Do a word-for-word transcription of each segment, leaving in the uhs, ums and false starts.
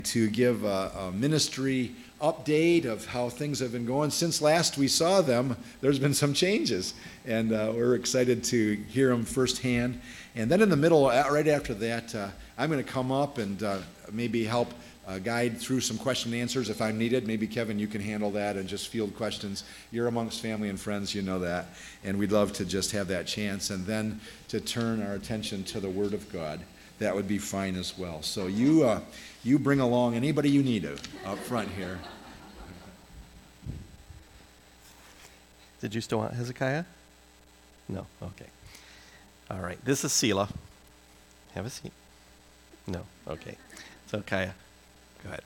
to give a, a ministry update of how things have been going. Since last we saw them, there's been some changes, and uh, we're excited to hear them firsthand. And then in the middle, right after that, uh, I'm going to come up and uh, maybe help uh, guide through some question and answers if I'm needed. Maybe, Kevin, you can handle that and just field questions. You're amongst family and friends, you know that, and we'd love to just have that chance, and then to turn our attention to the Word of God. That would be fine as well. So you uh, you bring along anybody you need to, up front here. Did you still want Hezekiah? No? Okay. All right. This is Selah. Have a seat. No? Okay. So, Kaya, go ahead.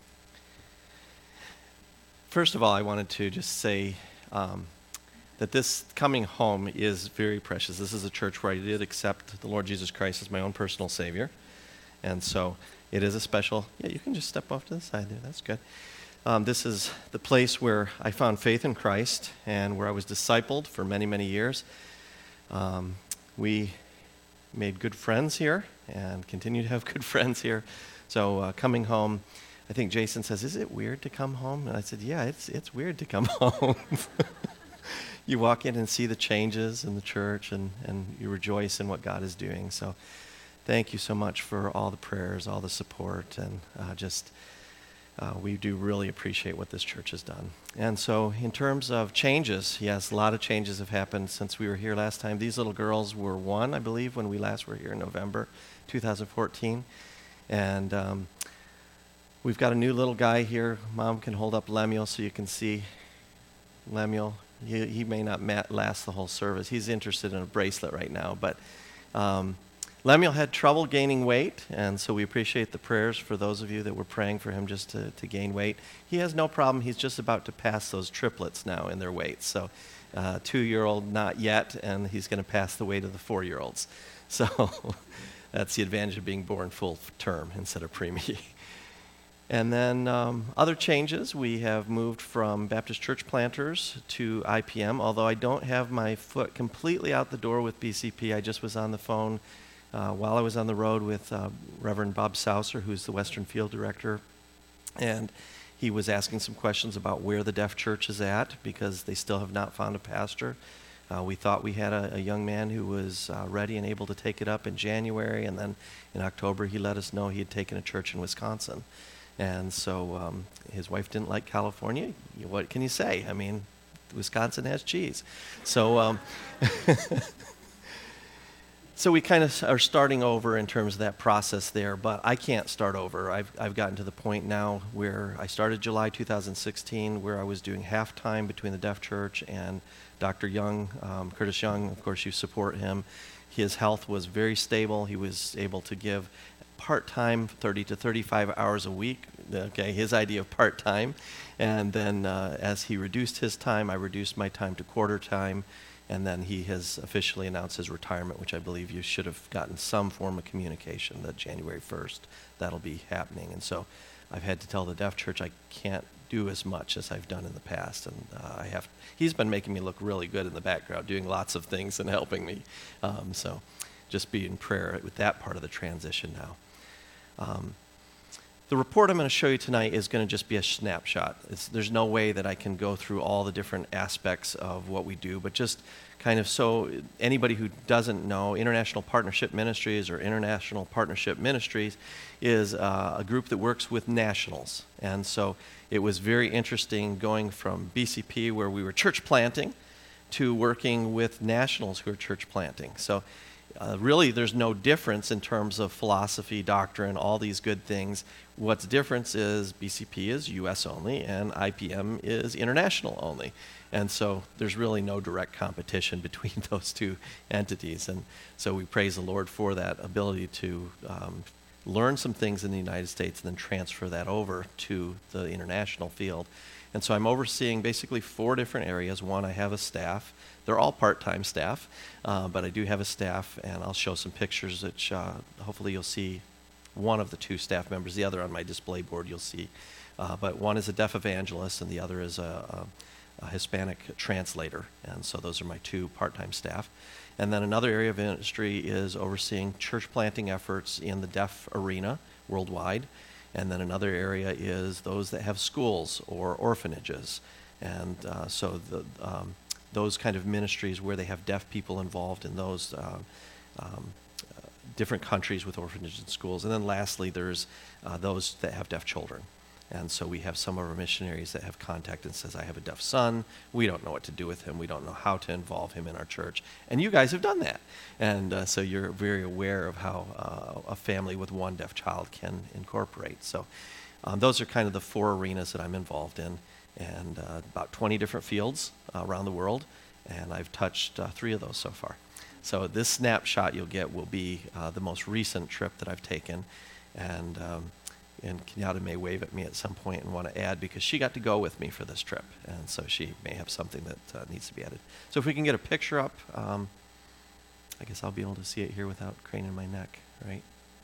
First of all, I wanted to just say um, that this coming home is very precious. This is a church where I did accept the Lord Jesus Christ as my own personal Savior. And so it is a special, yeah, you can just step off to the side there. That's good. Um, this is the place where I found faith in Christ and where I was discipled for many, many years. Um, we made good friends here and continue to have good friends here. So uh, coming home, I think Jason says, is it weird to come home? And I said, yeah, it's it's weird to come home. You walk in and see the changes in the church, and, and you rejoice in what God is doing. So thank you so much for all the prayers, all the support, and uh, just uh, we do really appreciate what this church has done. And so in terms of changes, yes, a lot of changes have happened since we were here last time. These little girls were one, I believe, when we last were here in November two thousand fourteen. And um, we've got a new little guy here. Mom can hold up Lemuel so you can see Lemuel. He, he may not mat- last the whole service. He's interested in a bracelet right now. But um, Lemuel had trouble gaining weight, and so we appreciate the prayers for those of you that were praying for him just to, to gain weight. He has no problem. He's just about to pass those triplets now in their weight. So uh, two-year-old, not yet, and he's going to pass the weight of the four-year-olds. So that's the advantage of being born full term instead of preemie. And then um, other changes, we have moved from Baptist Church Planters to I P M, although I don't have my foot completely out the door with B C P. I just was on the phone uh, while I was on the road with uh, Reverend Bob Saucer, who's the Western Field Director, and he was asking some questions about where the deaf church is at because they still have not found a pastor. Uh, we thought we had a, a young man who was uh, ready and able to take it up in January, and then in October he let us know he had taken a church in Wisconsin. And so um, his wife didn't like California. What can you say? I mean, Wisconsin has cheese. So um, so we kind of are starting over in terms of that process there, but I can't start over. I've I've gotten to the point now where I started July two thousand sixteen, where I was doing half-time between the Deaf Church and Doctor Young, um, Curtis Young. Of course, you support him. His health was very stable. He was able to give part-time, thirty to thirty-five hours a week, okay, his idea of part-time. And then uh, as he reduced his time, I reduced my time to quarter time. And then he has officially announced his retirement, which I believe you should have gotten some form of communication that January first, that'll be happening. And so I've had to tell the Deaf Church I can't do as much as I've done in the past. And uh, I have, he's been making me look really good in the background, doing lots of things and helping me. Um, so just be in prayer with that part of the transition now. Um, the report I'm going to show you tonight is going to just be a snapshot. It's, there's no way that I can go through all the different aspects of what we do, but just kind of so anybody who doesn't know, International Partnership Ministries or International Partnership Ministries is uh, a group that works with nationals. And so it was very interesting going from B C P, where we were church planting, to working with nationals who are church planting. So Uh, really, there's no difference in terms of philosophy, doctrine, all these good things. What's difference is B C P is U S only and I P M is international only. And so there's really no direct competition between those two entities. And so we praise the Lord for that ability to um, learn some things in the United States and then transfer that over to the international field. And so I'm overseeing basically four different areas. One, I have a staff. They're all part-time staff, uh, but I do have a staff, and I'll show some pictures which uh, hopefully you'll see one of the two staff members. The other on my display board you'll see. Uh, but one is a deaf evangelist, and the other is a, a, a Hispanic translator. And so those are my two part-time staff. And then another area of industry is overseeing church planting efforts in the deaf arena worldwide. And then another area is those that have schools or orphanages. And uh, so the, um, those kind of ministries where they have deaf people involved in those uh, um, uh, different countries with orphanages and schools. And then lastly, there's uh, those that have deaf children. And so we have some of our missionaries that have contacted and says, I have a deaf son. We don't know what to do with him. We don't know how to involve him in our church. And you guys have done that. And uh, so you're very aware of how uh, a family with one deaf child can incorporate. So um, those are kind of the four arenas that I'm involved in, and uh, about twenty different fields uh, around the world. And I've touched uh, three of those so far. So this snapshot you'll get will be uh, the most recent trip that I've taken. And um, And Kenyatta may wave at me at some point and want to add, because she got to go with me for this trip, and so she may have something that uh, needs to be added. So if we can get a picture up, um, I guess I'll be able to see it here without craning my neck, right?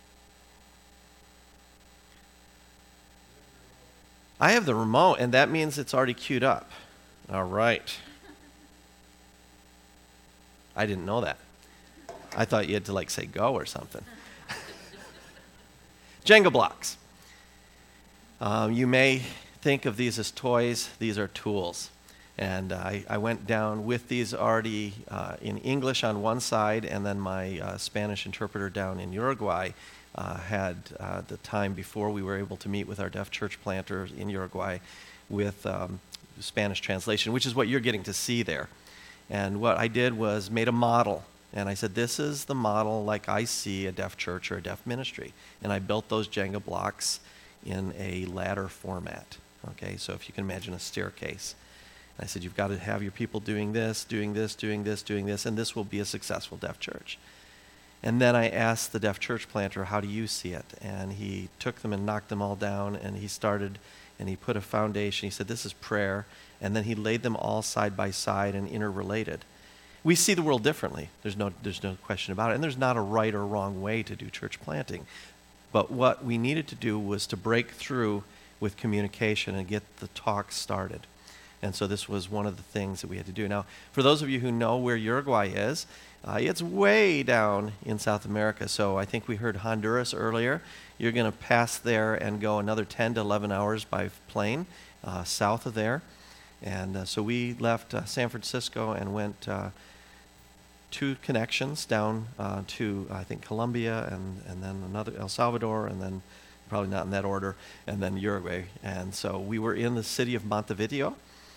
I have the remote, and that means it's already queued up. All right. I didn't know that. I thought you had to, like, say go or something. Jenga blocks. Um, you may think of these as toys. These are tools. And uh, I, I went down with these already uh, in English on one side, and then my uh, Spanish interpreter down in Uruguay uh, had uh, the time before we were able to meet with our deaf church planter in Uruguay with um, Spanish translation, which is what you're getting to see there. And what I did was made a model. And I said, this is the model like I see a deaf church or a deaf ministry. And I built those Jenga blocks in a ladder format. Okay, so if you can imagine a staircase. And I said, you've got to have your people doing this, doing this, doing this, doing this, and this will be a successful deaf church. And then I asked the deaf church planter, how do you see it? And he took them and knocked them all down, and he started, and he put a foundation. He said, this is prayer. And then he laid them all side by side and interrelated. We see the world differently. There's no, there's no question about it. And there's not a right or wrong way to do church planting. But what we needed to do was to break through with communication and get the talk started. And so this was one of the things that we had to do. Now, for those of you who know where Uruguay is, uh, it's way down in South America. So I think we heard Honduras earlier. You're going to pass there and go another ten to eleven hours by plane uh, south of there. And uh, so we left uh, San Francisco and went uh, two connections down uh, to, I think, Colombia, and, and then another, El Salvador, and then, probably not in that order, and then Uruguay. And so we were in the city of Montevideo.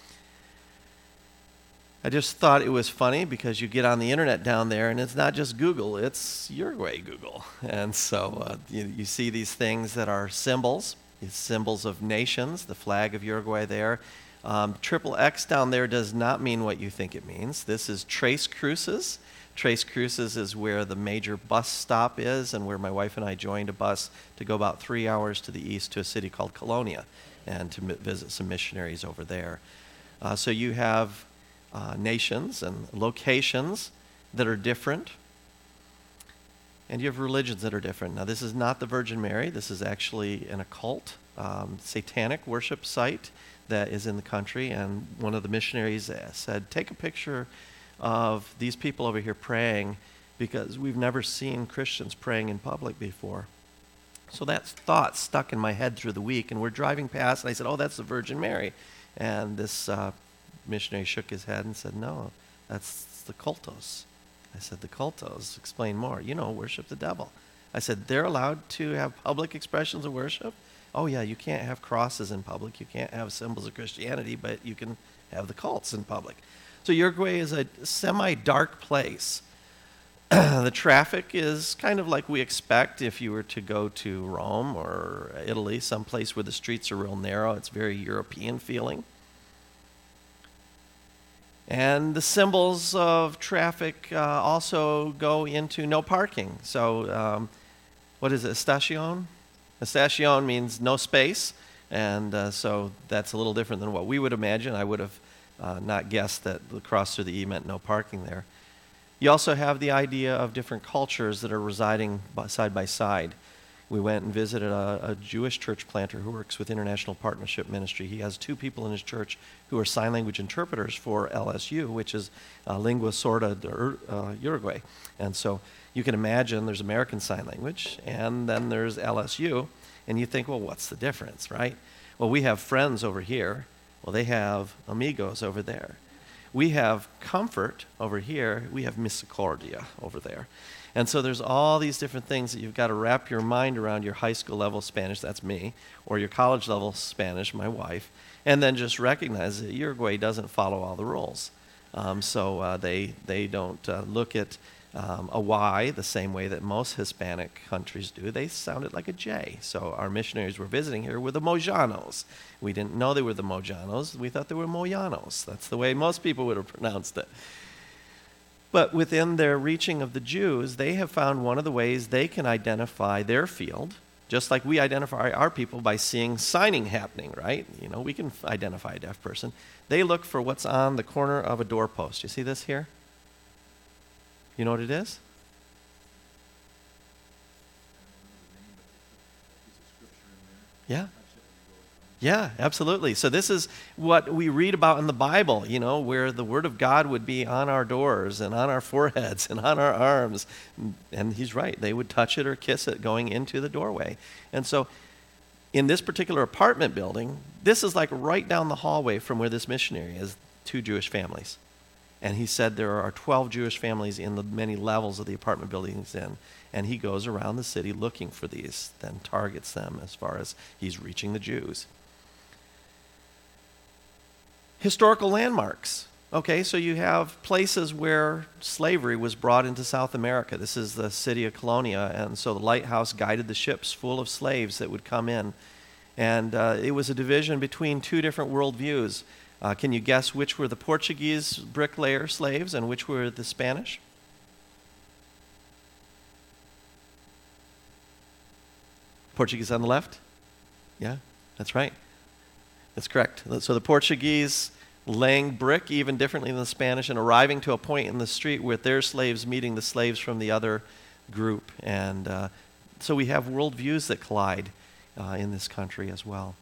I just thought it was funny because you get on the internet down there, and it's not just Google, it's Uruguay Google. And so uh, you, you see these things that are symbols, these symbols of nations, the flag of Uruguay there. Um, triple X down there does not mean what you think it means. This is Tres Cruces. Tres Cruces is where the major bus stop is, and where my wife and I joined a bus to go about three hours to the east to a city called Colonia, and to m- visit some missionaries over there. Uh, so you have uh, nations and locations that are different, and you have religions that are different. Now, this is not the Virgin Mary. This is actually an occult, um, satanic worship site that is in the country. And one of the missionaries said, take a picture of these people over here praying, because we've never seen Christians praying in public before. So that thought stuck in my head through the week, and we're driving past, and I said, oh, that's the Virgin Mary. And this uh, missionary shook his head and said, no, that's the cultos. I said, the cultos? Explain more. You know, worship the devil. I said, they're allowed to have public expressions of worship? Oh, yeah, you can't have crosses in public. You can't have symbols of Christianity, but you can have the cults in public. So Uruguay is a semi-dark place. The traffic is kind of like we expect if you were to go to Rome or Italy, someplace where the streets are real narrow. It's very European feeling. And the symbols of traffic uh, also go into no parking. So um, what is it, estación? Estación means no space, and uh, so that's a little different than what we would imagine. I would have uh, not guessed that the cross through the E meant no parking there. You also have the idea of different cultures that are residing by, side by side. We went and visited a, a Jewish church planter who works with International Partnership Ministry. He has two people in his church who are sign language interpreters for L S U, which is uh, Lingua Sorda de uh, Uruguay. And so you can imagine there's American Sign Language, and then there's L S U, And you think, well, what's the difference, right? Well, we have friends over here. Well, they have amigos over there. We have comfort over here. We have misericordia over there. And so there's all these different things that you've got to wrap your mind around. Your high school level Spanish, that's me, or your college level Spanish, my wife, and then just recognize that Uruguay doesn't follow all the rules. Um, so uh, they, they don't uh, look at um, a Y the same way that most Hispanic countries do. They sound it like a J. So our missionaries were visiting here were the Mojanos. We didn't know they were the Mojanos. We thought they were Moyanos. That's the way most people would have pronounced it. But within their reaching of the Jews, they have found one of the ways they can identify their field, just like we identify our people by seeing signing happening, right? You know, we can f- identify a deaf person. They look for what's on the corner of a doorpost. You see this here? You know what it is? Yeah. Yeah, absolutely. So this is what we read about in the Bible, you know, where the Word of God would be on our doors and on our foreheads and on our arms. And he's right. They would touch it or kiss it going into the doorway. And so in this particular apartment building, this is like right down the hallway from where this missionary is, two Jewish families. And he said there are twelve Jewish families in the many levels of the apartment building he's in. And he goes around the city looking for these, then targets them as far as he's reaching the Jews. Historical landmarks. Okay, so you have places where slavery was brought into South America. This is the city of Colonia, and so the lighthouse guided the ships full of slaves that would come in. And uh, it was a division between two different worldviews. Uh, can you guess which were the Portuguese bricklayer slaves and which were the Spanish? Portuguese on the left? Yeah, that's right. That's correct. So the Portuguese laying brick even differently than the Spanish and arriving to a point in the street with their slaves meeting the slaves from the other group. And uh, so we have worldviews that collide uh, in this country as well.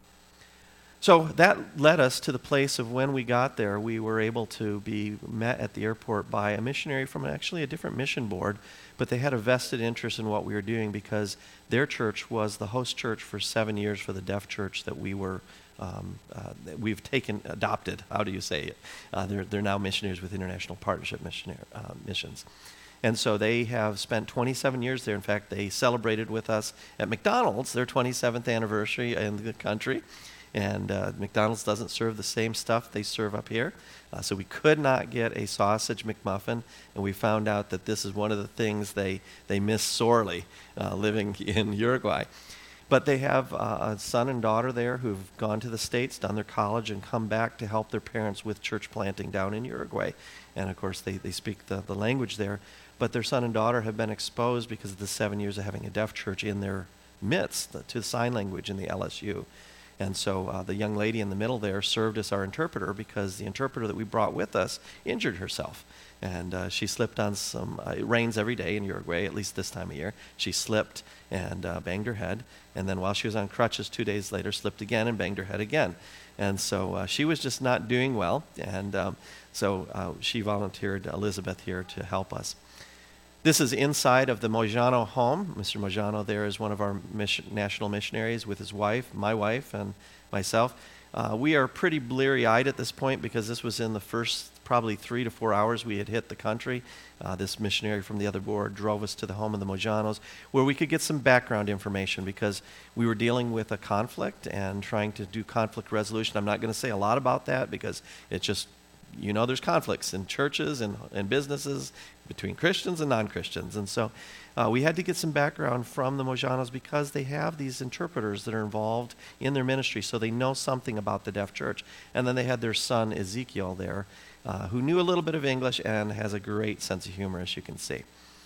So that led us to the place of when we got there, we were able to be met at the airport by a missionary from actually a different mission board, but they had a vested interest in what we were doing because their church was the host church for seven years for the deaf church that we were, um, uh, that we've taken, adopted, how do you say it? Uh, they're, they're now missionaries with International Partnership missionary, uh, Missions. And so they have spent twenty-seven years there. In fact, they celebrated with us at McDonald's their twenty-seventh anniversary in the country. And uh, McDonald's doesn't serve the same stuff they serve up here. Uh, so we could not get a sausage McMuffin, and we found out that this is one of the things they, they miss sorely uh, living in Uruguay. But they have uh, a son and daughter there who've gone to the States, done their college, and come back to help their parents with church planting down in Uruguay. And of course, they, they speak the, the language there. But their son and daughter have been exposed because of the seven years of having a deaf church in their midst the, to sign language in the L S U. And so uh, the young lady in the middle there served as our interpreter because the interpreter that we brought with us injured herself. And uh, she slipped on some, uh, it rains every day in Uruguay, at least this time of year. She slipped and uh, banged her head. And then while she was on crutches two days later, slipped again and banged her head again. And so uh, she was just not doing well. And um, so uh, she volunteered Elizabeth here to help us. This is inside of the Mojano home. Mister Mojano there is one of our mission, national missionaries with his wife, my wife, and myself. Uh, we are pretty bleary-eyed at this point because this was in the first probably three to four hours we had hit the country. Uh, this missionary from the other board drove us to the home of the Mojanos where we could get some background information because we were dealing with a conflict and trying to do conflict resolution. I'm not going to say a lot about that because it just, you know, there's conflicts in churches and, and businesses between Christians and non-Christians. And so uh, we had to get some background from the Mojanos because they have these interpreters that are involved in their ministry, so they know something about the deaf church. And then they had their son Ezekiel there, uh, who knew a little bit of English and has a great sense of humor, as you can see.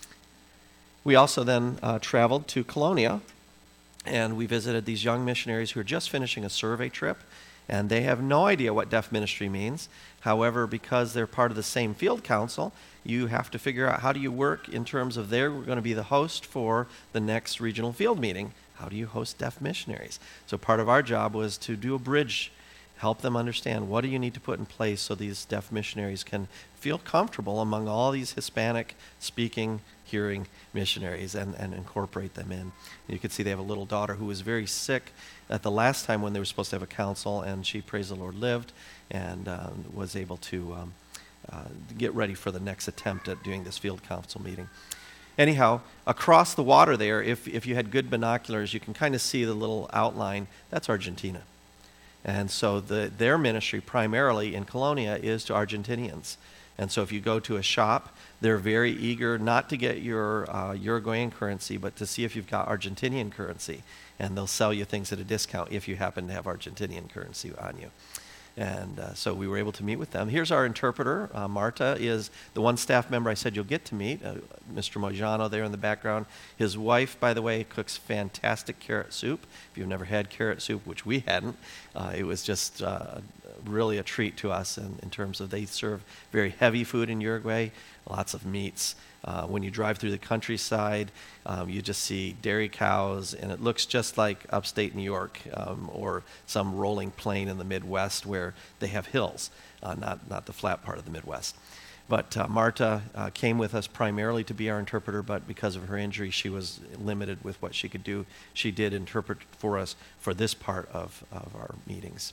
We also then uh, traveled to Colonia, and we visited these young missionaries who are just finishing a survey trip. And they have no idea what deaf ministry means. However, because they're part of the same field council, you have to figure out how do you work in terms of they're going to be the host for the next regional field meeting. How do you host deaf missionaries? So part of our job was to do a bridge, help them understand what do you need to put in place so these deaf missionaries can feel comfortable among all these Hispanic-speaking hearing missionaries and, and incorporate them in. You can see they have a little daughter who was very sick at the last time when they were supposed to have a council, and she, praise the Lord, lived and um, was able to um, uh, get ready for the next attempt at doing this field council meeting. Anyhow, across the water there, if, if you had good binoculars, you can kind of see the little outline. That's Argentina. And so the, their ministry primarily in Colonia is to Argentinians. And so if you go to a shop, they're very eager not to get your uh, Uruguayan currency, but to see if you've got Argentinian currency. And they'll sell you things at a discount if you happen to have Argentinian currency on you. And uh, so we were able to meet with them. Here's our interpreter. Uh, Marta is the one staff member I said you'll get to meet, uh, Mister Mojano there in the background. His wife, by the way, cooks fantastic carrot soup. If you've never had carrot soup, which we hadn't, uh, it was just uh, really a treat to us in, in terms of they serve very heavy food in Uruguay, lots of meats. Uh, when you drive through the countryside, um, you just see dairy cows, and it looks just like upstate New York um, or some rolling plain in the Midwest where they have hills, uh, not, not the flat part of the Midwest. But uh, Marta uh, came with us primarily to be our interpreter, but because of her injury, she was limited with what she could do. She did interpret for us for this part of, of our meetings.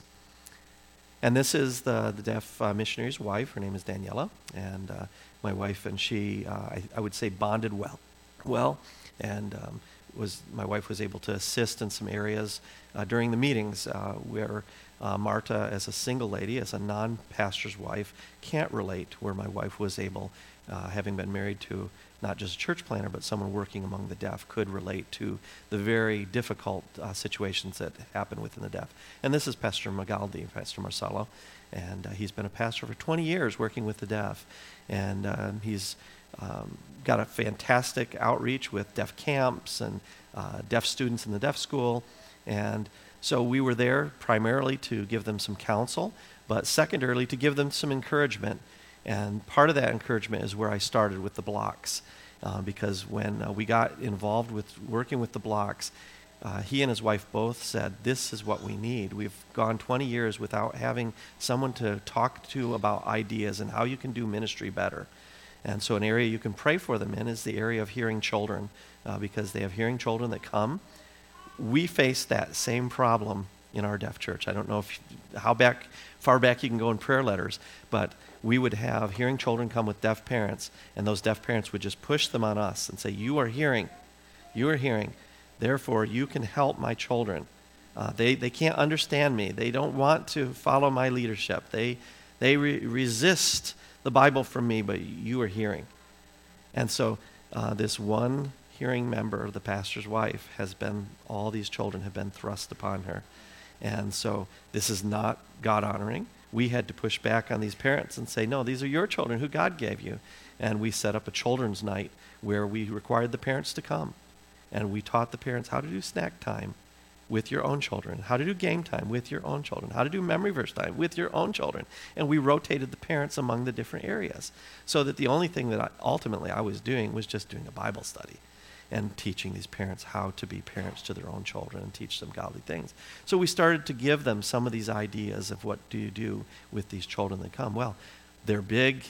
And this is the, the deaf uh, missionary's wife. Her name is Daniela, and uh, my wife and she, uh, I, I would say, bonded well. Well, and um, was my wife was able to assist in some areas uh, during the meetings uh, where uh, Marta, as a single lady, as a non-pastor's wife, can't relate, where my wife was able, uh, having been married to not just a church planner, but someone working among the deaf, could relate to the very difficult uh, situations that happen within the deaf. And this is Pastor Magaldi, Pastor Marcelo, and uh, he's been a pastor for twenty years working with the deaf. And uh, he's um, got a fantastic outreach with deaf camps and uh, deaf students in the deaf school. And so we were there primarily to give them some counsel, but secondarily to give them some encouragement. And part of that encouragement is where I started with the blocks, uh, because when uh, we got involved with working with the blocks, uh, he and his wife both said, this is what we need. We've gone twenty years without having someone to talk to about ideas and how you can do ministry better. And so an area you can pray for them in is the area of hearing children, uh, because they have hearing children that come. We face that same problem in our deaf church. I don't know if how back far back you can go in prayer letters, but we would have hearing children come with deaf parents, and those deaf parents would just push them on us and say, you are hearing, you are hearing, therefore you can help my children. Uh, they, they can't understand me. They don't want to follow my leadership. They, they re- resist the Bible from me, but you are hearing. And so uh, this one hearing member of the pastor's wife has been, all these children have been thrust upon her. And so this is not God-honoring. We had to push back on these parents and say, no, these are your children who God gave you. And we set up a children's night where we required the parents to come. And we taught the parents how to do snack time with your own children, how to do game time with your own children, how to do memory verse time with your own children. And we rotated the parents among the different areas, so that the only thing that I, ultimately I was doing was just doing a Bible study and teaching these parents how to be parents to their own children and teach them godly things. So we started to give them some of these ideas of what do you do with these children that come. Well, their big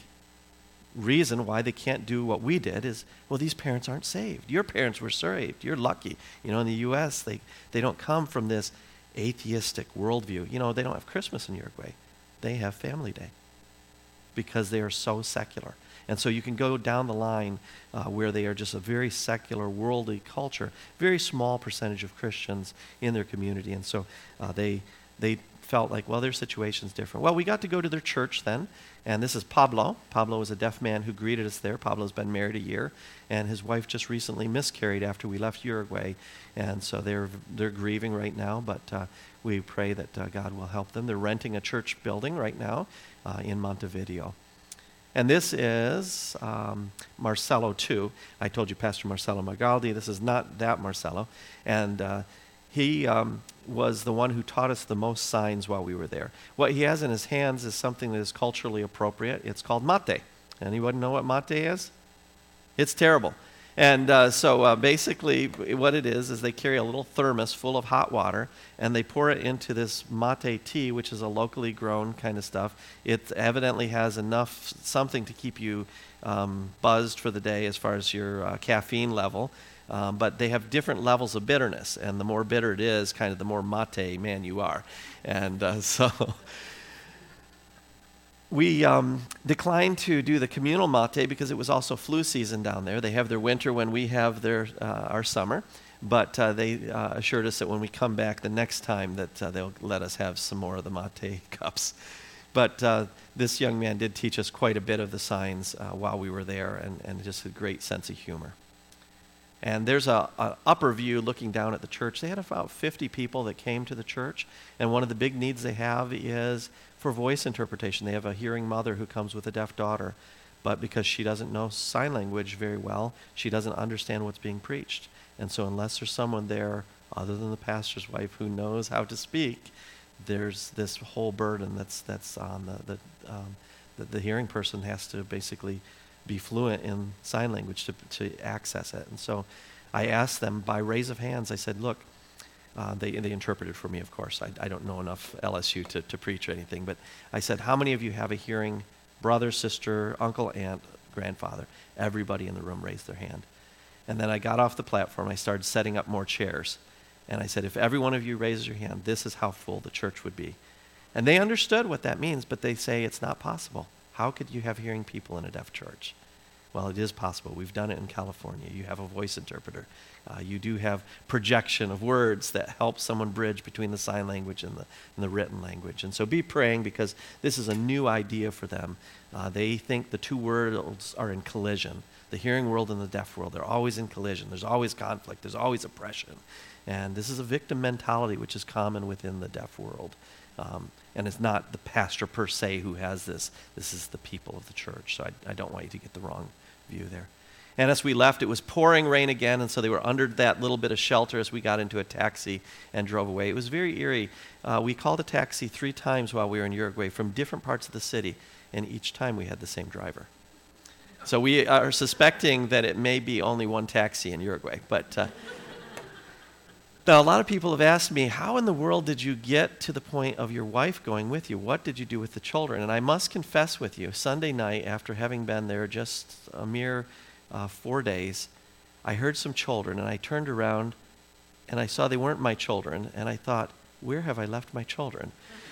reason why they can't do what we did is, well, these parents aren't saved. Your parents were saved. You're lucky. You know, in the U S, they, they don't come from this atheistic worldview. You know, they don't have Christmas in Uruguay. They have Family Day because they are so secular. And so you can go down the line uh, where they are just a very secular, worldly culture, very small percentage of Christians in their community. And so uh, they they felt like, well, their situation's different. Well, we got to go to their church then, and this is Pablo. Pablo was a deaf man who greeted us there. Pablo's been married a year, and his wife just recently miscarried after we left Uruguay, and so they're they're grieving right now, but uh, we pray that uh, God will help them. They're renting a church building right now uh, in Montevideo. And this is um, Marcelo, too. I told you Pastor Marcelo Magaldi. This is not that Marcelo. And uh, he um, was the one who taught us the most signs while we were there. What he has in his hands is something that is culturally appropriate. It's called mate. Anyone know what mate is? It's terrible. And uh, so uh, basically what it is is they carry a little thermos full of hot water, and they pour it into this mate tea, which is a locally grown kind of stuff. It evidently has enough something to keep you um, buzzed for the day as far as your uh, caffeine level. Um, but they have different levels of bitterness, and the more bitter it is, kind of the more mate man you are. And uh, so... We um, declined to do the communal mate because it was also flu season down there. They have their winter when we have their uh, our summer, but uh, they uh, assured us that when we come back the next time that uh, they'll let us have some more of the mate cups. But uh, this young man did teach us quite a bit of the signs uh, while we were there, and, and just a great sense of humor. And there's a, a upper view looking down at the church. They had about fifty people that came to the church, and one of the big needs they have is for voice interpretation. They have a hearing mother who comes with a deaf daughter, but because she doesn't know sign language very well, she doesn't understand what's being preached. And so unless there's someone there other than the pastor's wife who knows how to speak, there's this whole burden that's that's on the the, um, the, the hearing person has to basically be fluent in sign language to, to access it. And so I asked them by raise of hands, I said, look, uh, they, they interpreted for me, of course. I, I don't know enough L S U to, to preach or anything, but I said, how many of you have a hearing brother, sister, uncle, aunt, grandfather? Everybody in the room raised their hand. And then I got off the platform, I started setting up more chairs. And I said, if every one of you raises your hand, this is how full the church would be. And they understood what that means, but they say it's not possible. How could you have hearing people in a deaf church? Well, it is possible. We've done it in California. You have a voice interpreter. Uh, you do have projection of words that help someone bridge between the sign language and the, and the written language. And so be praying, because this is a new idea for them. Uh, they think the two worlds are in collision. The hearing world and the deaf world, they're always in collision. There's always conflict. There's always oppression. And this is a victim mentality which is common within the deaf world. Um, and it's not the pastor per se who has this. This is the people of the church. So I, I don't want you to get the wrong view there. And as we left, it was pouring rain again, and so they were under that little bit of shelter as we got into a taxi and drove away. It was very eerie. Uh, we called a taxi three times while we were in Uruguay from different parts of the city, and each time we had the same driver. So we are suspecting that it may be only one taxi in Uruguay. But uh, now a lot of people have asked me, how in the world did you get to the point of your wife going with you? What did you do with the children? And I must confess with you, Sunday night, after having been there just a mere uh, four days, I heard some children, and I turned around, and I saw they weren't my children, and I thought, where have I left my children?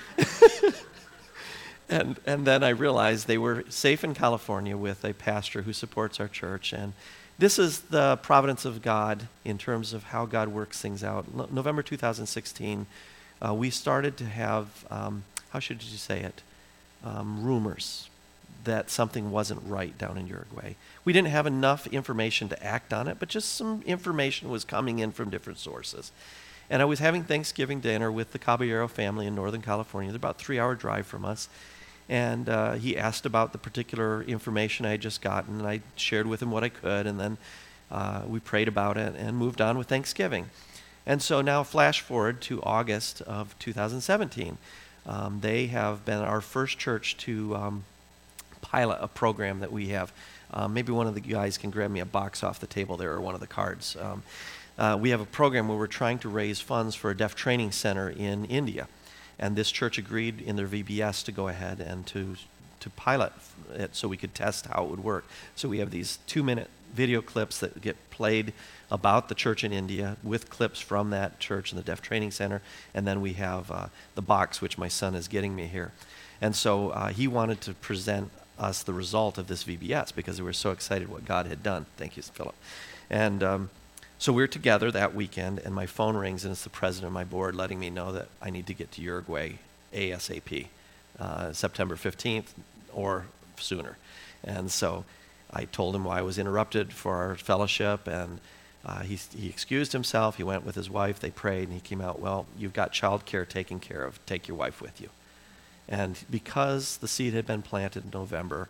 And and then I realized they were safe in California with a pastor who supports our church. And this is the providence of God in terms of how God works things out. No, November two thousand sixteen, uh, we started to have, um, how should you say it, um, rumors that something wasn't right down in Uruguay. We didn't have enough information to act on it, but just some information was coming in from different sources. And I was having Thanksgiving dinner with the Caballero family in Northern California. They're about a three-hour drive from us. And uh, he asked about the particular information I had just gotten, and I shared with him what I could, and then uh, we prayed about it and moved on with Thanksgiving. And so now flash forward to August of two thousand seventeen. Um, they have been our first church to um, pilot a program that we have. Um, maybe one of the guys can grab me a box off the table there, or one of the cards. Um, uh, we have a program where we're trying to raise funds for a deaf training center in India. And this church agreed in their V B S to go ahead and to to pilot it so we could test how it would work. So we have these two-minute video clips that get played about the church in India with clips from that church and the Deaf Training Center. And then we have uh, the box, which my son is getting me here. And so uh, he wanted to present us the result of this V B S because we were so excited what God had done. Thank you, Philip. And um, So we're together that weekend, and my phone rings, and it's the president of my board letting me know that I need to get to Uruguay ASAP, uh, September fifteenth or sooner. And so I told him why I was interrupted for our fellowship, and uh, he, he excused himself. He went with his wife. They prayed, and he came out, well, you've got child care taken care of. Take your wife with you. And because the seed had been planted in November,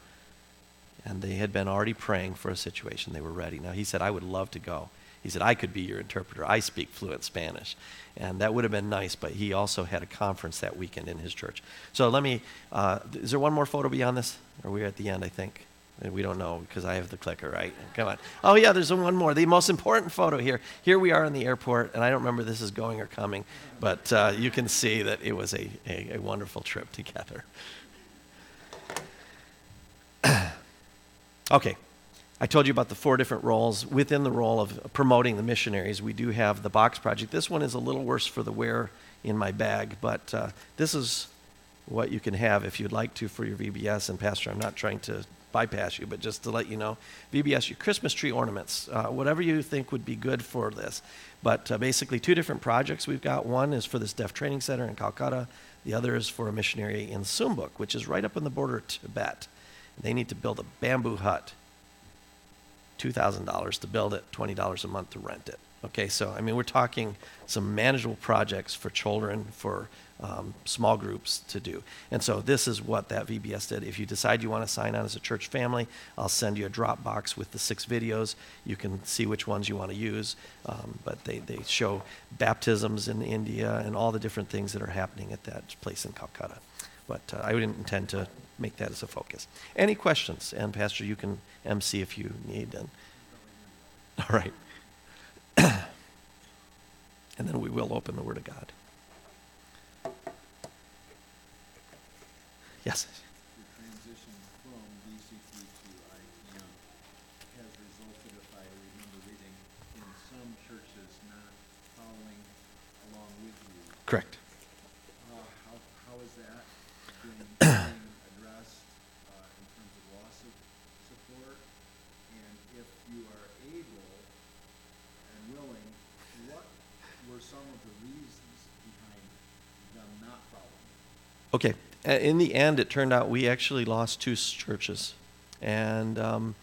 and they had been already praying for a situation, they were ready. Now, he said, I would love to go. He said, I could be your interpreter. I speak fluent Spanish. And that would have been nice, but he also had a conference that weekend in his church. So let me, uh, is there one more photo beyond this? Or are we at the end, I think? And we don't know because I have the clicker, right? Come on. Oh, yeah, there's one more. The most important photo here. Here we are in the airport, and I don't remember this is going or coming, but uh, you can see that it was a, a, a wonderful trip together. Okay. I told you about the four different roles. Within the role of promoting the missionaries, we do have the box project. This one is a little worse for the wear in my bag, but uh, this is what you can have if you'd like to for your V B S. And Pastor, I'm not trying to bypass you, but just to let you know, V B S, your Christmas tree ornaments, uh, whatever you think would be good for this. But uh, basically two different projects we've got. One is for this Deaf Training Center in Calcutta. The other is for a missionary in Sumbuk, which is right up on the border of Tibet. They need to build a bamboo hut. two thousand dollars to build it, twenty dollars a month to rent it. Okay, so I mean, we're talking some manageable projects for children, for um, small groups to do. And so this is what that V B S did. If you decide you want to sign on as a church family, I'll send you a Dropbox with the six videos. You can see which ones you want to use. Um, but they, they show baptisms in India and all the different things that are happening at that place in Calcutta. But uh, I wouldn't intend to make that as a focus. Any questions? And Pastor, you can M C if you need. And all right. And then we will open the Word of God. Yes? The transition from V C P to I P M has resulted, if I remember reading, in some churches not following along with you. Correct. Uh, how, how is that being, being addressed uh, in terms of loss of support? And if you are able and willing, what were some of the reasons behind them not following? Okay. Uh, In the end, it turned out we actually lost two s- churches. And um,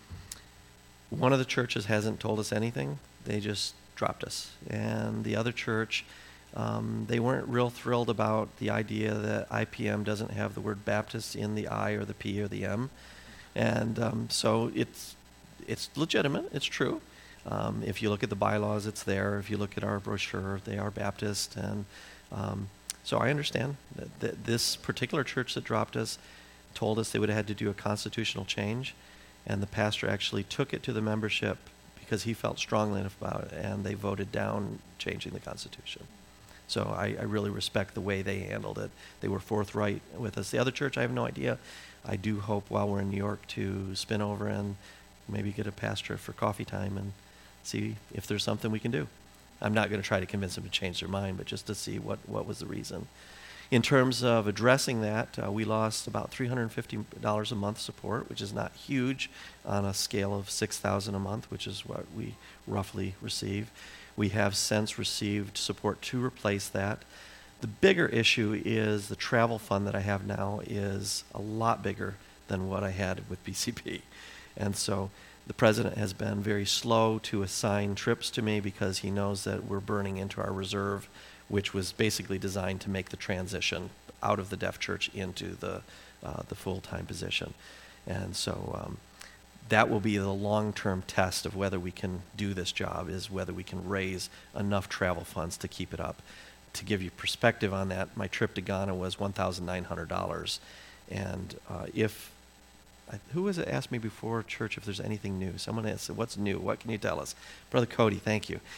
one of the churches hasn't told us anything. They just dropped us. And the other church, um, they weren't real thrilled about the idea that I P M doesn't have the word Baptist in the I or the P or the M. And um, so it's it's legitimate. It's true. Um, if you look at the bylaws, it's there. If you look at our brochure, they are Baptist. And um, so I understand that, that this particular church that dropped us told us they would have had to do a constitutional change. And the pastor actually took it to the membership because he felt strongly enough about it. And they voted down changing the Constitution. So I, I really respect the way they handled it. They were forthright with us. The other church, I have no idea. I do hope while we're in New York to spin over and maybe get a pastor for coffee time and see if there's something we can do. I'm not going to try to convince them to change their mind, but just to see what, what was the reason. In terms of addressing that, uh, we lost about three hundred fifty dollars a month support, which is not huge on a scale of six thousand dollars a month, which is what we roughly receive. We have since received support to replace that. The bigger issue is the travel fund that I have now is a lot bigger than what I had with B C P. And so the president has been very slow to assign trips to me because he knows that we're burning into our reserve, which was basically designed to make the transition out of the deaf church into the uh, the full-time position. And so um, that will be the long-term test of whether we can do this job, is whether we can raise enough travel funds to keep it up. To give you perspective on that, my trip to Ghana was one thousand nine hundred dollars. And uh, if I, who was it asked me before church if there's anything new? Someone asked, what's new? What can you tell us? Brother Cody, thank you.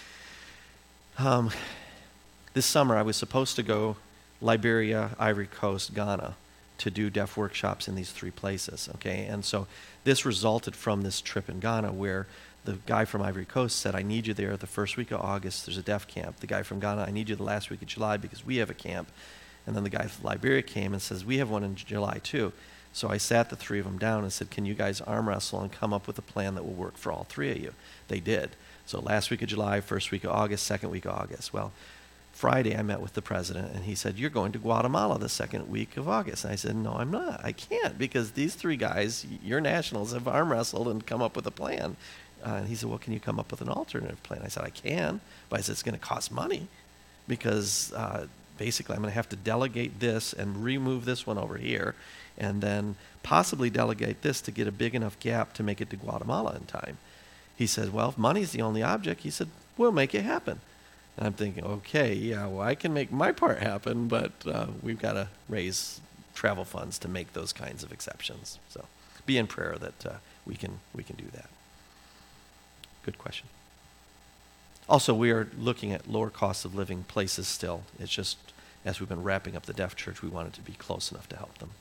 Um, this summer I was supposed to go Liberia, Ivory Coast, Ghana to do deaf workshops in these three places, okay? And so this resulted from this trip in Ghana where the guy from Ivory Coast said, I need you there the first week of August, there's a deaf camp. The guy from Ghana, I need you the last week of July because we have a camp. And then the guy from Liberia came and says, we have one in July too. So I sat the three of them down and said, can you guys arm wrestle and come up with a plan that will work for all three of you? They did. So last week of July, first week of August, second week of August. Well, Friday I met with the president and he said, you're going to Guatemala the second week of August. And I said, no, I'm not. I can't because these three guys, your nationals, have arm wrestled and come up with a plan. Uh, and he said, well, can you come up with an alternative plan? I said, I can, but I said, it's going to cost money because uh, basically I'm going to have to delegate this and remove this one over here and then possibly delegate this to get a big enough gap to make it to Guatemala in time. He said, well, if money's the only object, he said, we'll make it happen. And I'm thinking, okay, yeah, well, I can make my part happen, but uh, we've got to raise travel funds to make those kinds of exceptions. So be in prayer that uh, we can we can do that. Good question. Also, we are looking at lower cost of living places still. It's just, as we've been wrapping up the deaf church, we wanted to be close enough to help them.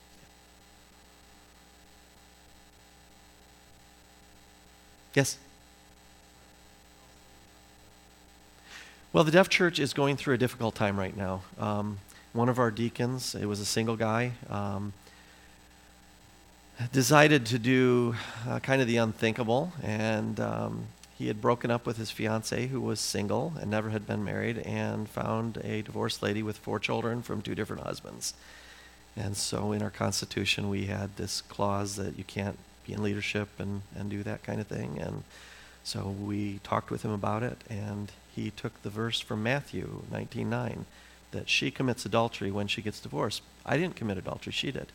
Yes? Well, the deaf church is going through a difficult time right now. Um, one of our deacons, it was a single guy, um, decided to do uh, kind of the unthinkable, and um, he had broken up with his fiancée, who was single and never had been married, and found a divorced lady with four children from two different husbands. And so in our Constitution, we had this clause that you can't be in leadership and, and do that kind of thing. And so we talked with him about it, and he took the verse from Matthew nineteen nine, that she commits adultery when she gets divorced. I didn't commit adultery, she did.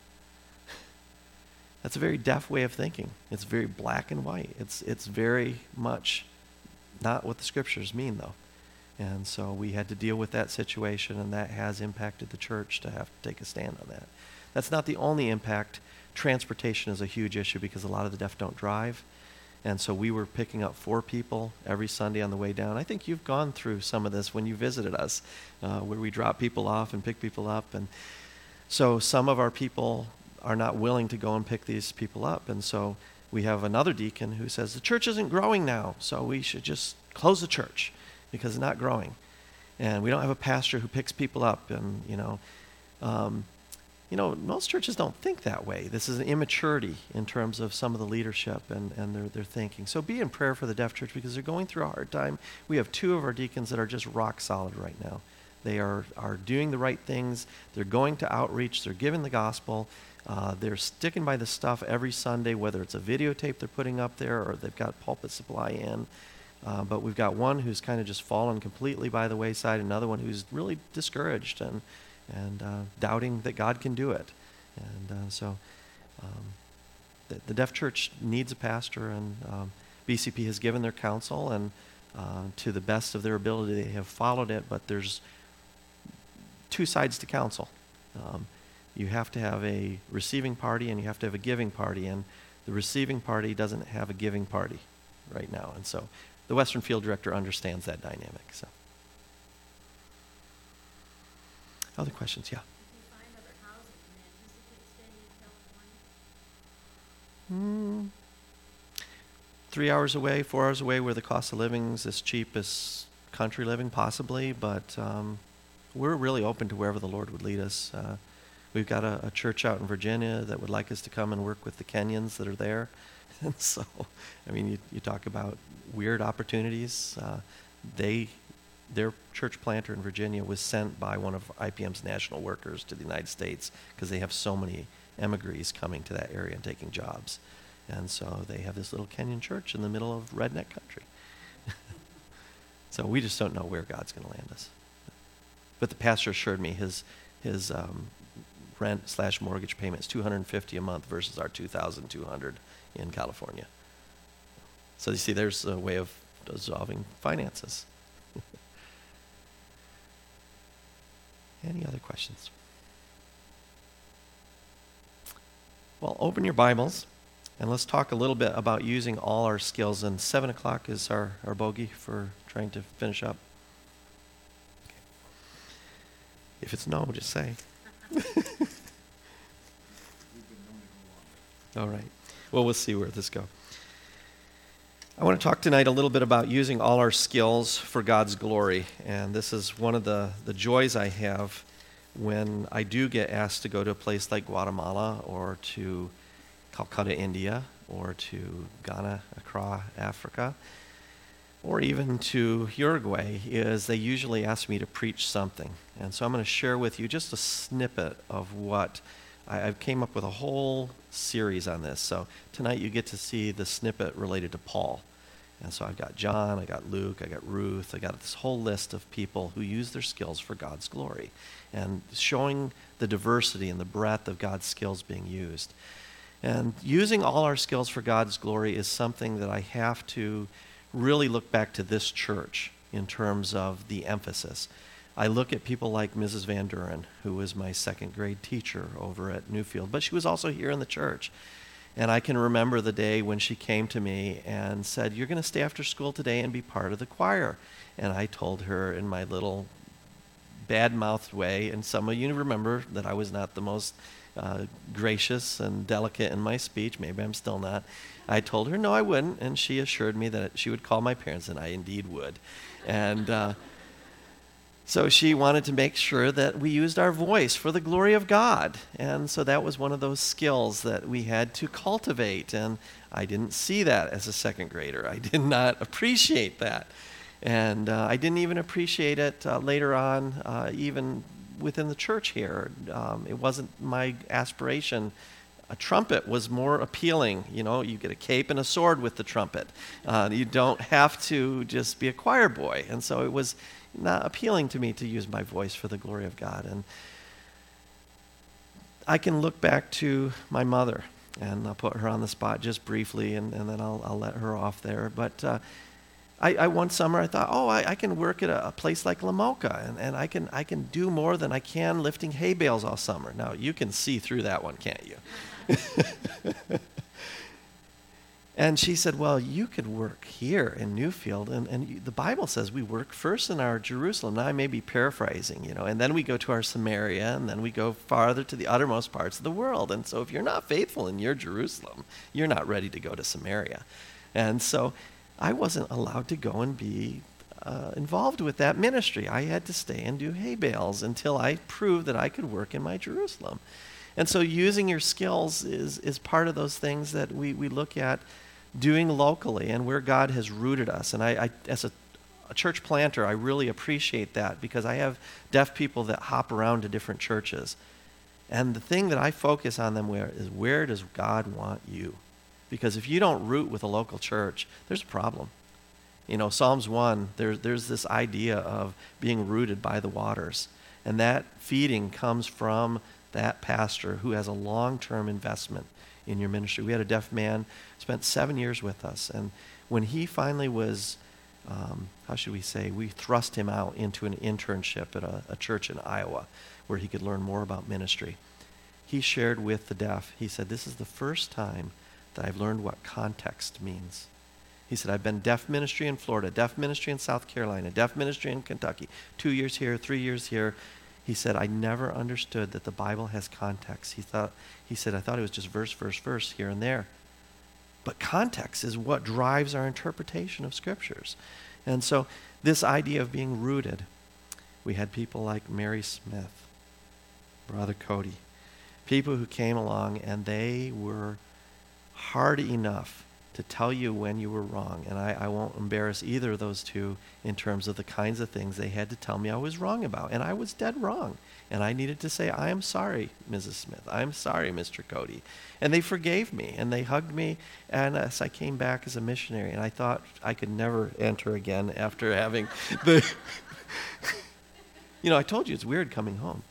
That's a very deaf way of thinking. It's very black and white. It's it's very much not what the scriptures mean, though. And so we had to deal with that situation, and that has impacted the church to have to take a stand on that. That's not the only impact. Transportation is a huge issue because a lot of the deaf don't drive. And so we were picking up four people every Sunday on the way down. I think you've gone through some of this when you visited us, uh, where we drop people off and pick people up. And so some of our people are not willing to go and pick these people up. And so we have another deacon who says, the church isn't growing now, so we should just close the church because it's not growing. And we don't have a pastor who picks people up. And, you know, um, you know, most churches don't think that way. This is an immaturity in terms of some of the leadership and, and their, their thinking. So be in prayer for the deaf church because they're going through a hard time. We have two of our deacons that are just rock solid right now. They are, are doing the right things. They're going to outreach. They're giving the gospel. Uh, they're sticking by the stuff every Sunday, whether it's a videotape they're putting up there or they've got pulpit supply in. Uh, but we've got one who's kind of just fallen completely by the wayside, another one who's really discouraged and, and uh, doubting that God can do it. And uh, so um, the, the deaf church needs a pastor, and um, B C P has given their counsel, and uh, to the best of their ability, they have followed it, but there's two sides to counsel. Um, You have to have a receiving party and you have to have a giving party, and the receiving party doesn't have a giving party right now. And so the Western Field Director understands that dynamic. So, other questions? Yeah. If you find other housing, do you anticipate staying in California? Mm, three hours away, four hours away, where the cost of living is as cheap as country living, possibly. But um, we're really open to wherever the Lord would lead us. Uh, We've got a, a church out in Virginia that would like us to come and work with the Kenyans that are there. And so, I mean, you, you talk about weird opportunities. Uh, they, their church planter in Virginia was sent by one of I P M's national workers to the United States because they have so many emigres coming to that area and taking jobs. And so they have this little Kenyan church in the middle of redneck country. So we just don't know where God's going to land us. But the pastor assured me his, his, um, rent slash mortgage payments two hundred fifty dollars a month versus our two thousand two hundred dollars in California. So you see, there's a way of dissolving finances. Any other questions? Well, open your Bibles and let's talk a little bit about using all our skills. And seven o'clock is our, our bogey for trying to finish up. Okay. If it's no, just say. All right. Well, we'll see where this goes. I want to talk tonight a little bit about using all our skills for God's glory. And this is one of the, the joys I have when I do get asked to go to a place like Guatemala or to Calcutta, India, or to Ghana, Accra, Africa, or even to Uruguay, is they usually ask me to preach something. And so I'm going to share with you just a snippet of what I, I came up with a whole series on this. So tonight you get to see the snippet related to Paul. And so I've got John, I got Luke, I got Ruth, I got this whole list of people who use their skills for God's glory and showing the diversity and the breadth of God's skills being used. And using all our skills for God's glory is something that I have to really look back to this church in terms of the emphasis. I look at people like Missus Van Duren, who was my second grade teacher over at Newfield, but she was also here in the church. And I can remember the day when she came to me and said, "You're going to stay after school today and be part of the choir." And I told her in my little bad-mouthed way, and some of you remember that I was not the most uh, gracious and delicate in my speech. Maybe I'm still not. I told her, no, I wouldn't, and she assured me that she would call my parents, and I indeed would. And uh, so she wanted to make sure that we used our voice for the glory of God. And so that was one of those skills that we had to cultivate, and I didn't see that as a second grader. I did not appreciate that. And uh, I didn't even appreciate it uh, later on, uh, even within the church here. Um, it wasn't my aspiration. A trumpet was more appealing. You know, you get a cape and a sword with the trumpet. Uh, you don't have to just be a choir boy. And so it was not appealing to me to use my voice for the glory of God. And I can look back to my mother, and I'll put her on the spot just briefly, and, and then I'll, I'll let her off there. But uh, I, I one summer I thought, oh, I, I can work at a, a place like Lamoka, and, and I can I can do more than I can lifting hay bales all summer. Now, you can see through that one, can't you? And she said, well, you could work here in Newfield, and, and you, the Bible says we work first in our Jerusalem. Now, I may be paraphrasing, you know, and then we go to our Samaria, and then we go farther to the uttermost parts of the world. And so if you're not faithful in your Jerusalem, you're not ready to go to Samaria. And so I wasn't allowed to go and be uh, involved with that ministry. I had to stay and do hay bales until I proved that I could work in my Jerusalem. And so using your skills is, is part of those things that we, we look at doing locally and where God has rooted us. And I, I as a, a church planter, I really appreciate that, because I have deaf people that hop around to different churches. And the thing that I focus on them where is, where does God want you? Because if you don't root with a local church, there's a problem. You know, Psalms one, there, there's this idea of being rooted by the waters. And that feeding comes from that pastor who has a long-term investment in your ministry. We had a deaf man, spent seven years with us. And when he finally was, um, how should we say, we thrust him out into an internship at a, a church in Iowa where he could learn more about ministry. He shared with the deaf, he said, this is the first time that I've learned what context means. He said, I've been deaf ministry in Florida, deaf ministry in South Carolina, deaf ministry in Kentucky, two years here, three years here. He said, I never understood that the Bible has context. He thought, he said, I thought it was just verse, verse, verse here and there. But context is what drives our interpretation of scriptures. And so this idea of being rooted, we had people like Mary Smith, Brother Cody, people who came along and they were hard enough to tell you when you were wrong. And I, I won't embarrass either of those two in terms of the kinds of things they had to tell me I was wrong about. And I was dead wrong. And I needed to say, I am sorry, Missus Smith. I am sorry, Mister Cody. And they forgave me, and they hugged me. And as I came back as a missionary, and I thought I could never enter again after having the... You know, I told you it's weird coming home.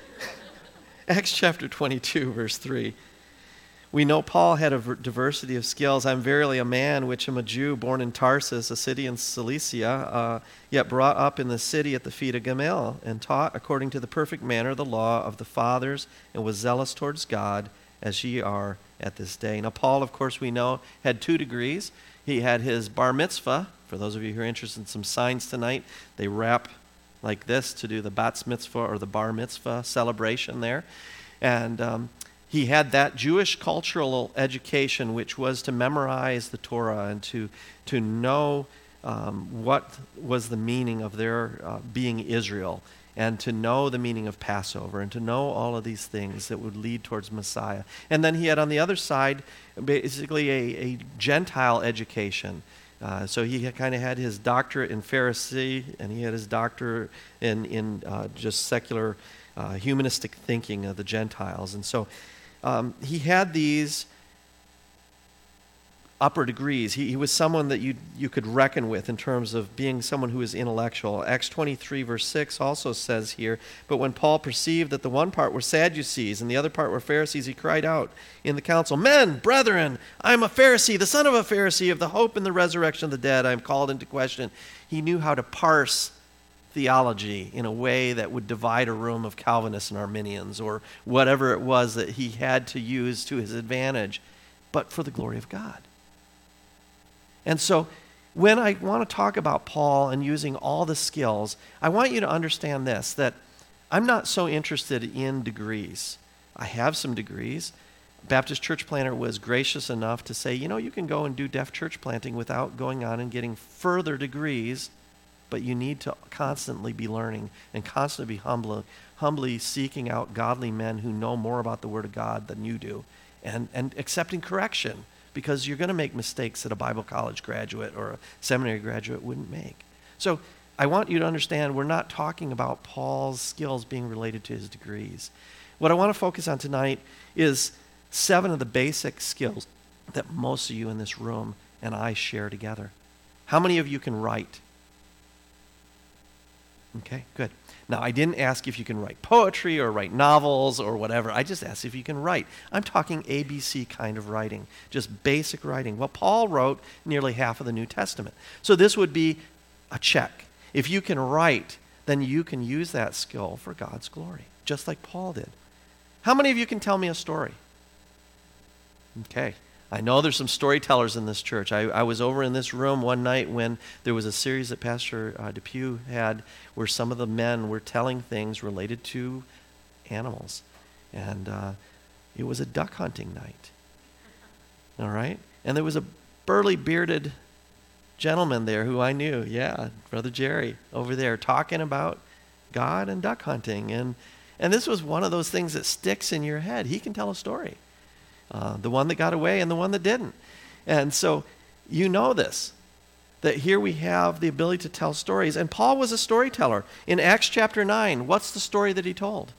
Acts chapter twenty-two, verse three. We know Paul had a diversity of skills. I'm verily a man, which am a Jew, born in Tarsus, a city in Cilicia, uh, yet brought up in the city at the feet of Gamaliel, and taught according to the perfect manner the law of the fathers, and was zealous towards God, as ye are at this day. Now, Paul, of course, we know, had two degrees. He had his bar mitzvah. For those of you who are interested in some signs tonight, they wrap like this to do the bat mitzvah or the bar mitzvah celebration there. And um, he had that Jewish cultural education, which was to memorize the Torah and to to know um, what was the meaning of their uh, being Israel, and to know the meaning of Passover, and to know all of these things that would lead towards Messiah. And then he had on the other side basically a, a Gentile education. Uh, so he kind of had his doctorate in Pharisee, and he had his doctorate in, in uh, just secular uh, humanistic thinking of the Gentiles. And so Um, he had these upper degrees. He, he was someone that you you could reckon with in terms of being someone who is intellectual. Acts twenty-three, verse six also says here, but when Paul perceived that the one part were Sadducees and the other part were Pharisees, he cried out in the council, Men, brethren, I am a Pharisee, the son of a Pharisee, of the hope and the resurrection of the dead I am called into question. He knew how to parse theology in a way that would divide a room of Calvinists and Arminians or whatever it was that he had to use to his advantage, but for the glory of God. And so when I want to talk about Paul and using all the skills, I want you to understand this, that I'm not so interested in degrees. I have some degrees. Baptist church planter was gracious enough to say, you know, you can go and do deaf church planting without going on and getting further degrees, but you need to constantly be learning and constantly be humble, humbly seeking out godly men who know more about the Word of God than you do, and, and accepting correction, because you're going to make mistakes that a Bible college graduate or a seminary graduate wouldn't make. So I want you to understand we're not talking about Paul's skills being related to his degrees. What I want to focus on tonight is seven of the basic skills that most of you in this room and I share together. How many of you can write? Okay, good. Now, I didn't ask if you can write poetry or write novels or whatever. I just asked if you can write. I'm talking A B C kind of writing, just basic writing. Well, Paul wrote nearly half of the New Testament. So this would be a check. If you can write, then you can use that skill for God's glory, just like Paul did. How many of you can tell me a story? Okay. I know there's some storytellers in this church. I, I was over in this room one night when there was a series that Pastor uh, Depew had where some of the men were telling things related to animals. And uh, it was a duck hunting night. All right? And there was a burly, bearded gentleman there who I knew. Yeah, Brother Jerry over there talking about God and duck hunting. And, and this was one of those things that sticks in your head. He can tell a story. Uh, the one that got away and the one that didn't. And so you know this, that here we have the ability to tell stories. And Paul was a storyteller. In Acts chapter nine, what's the story that he told?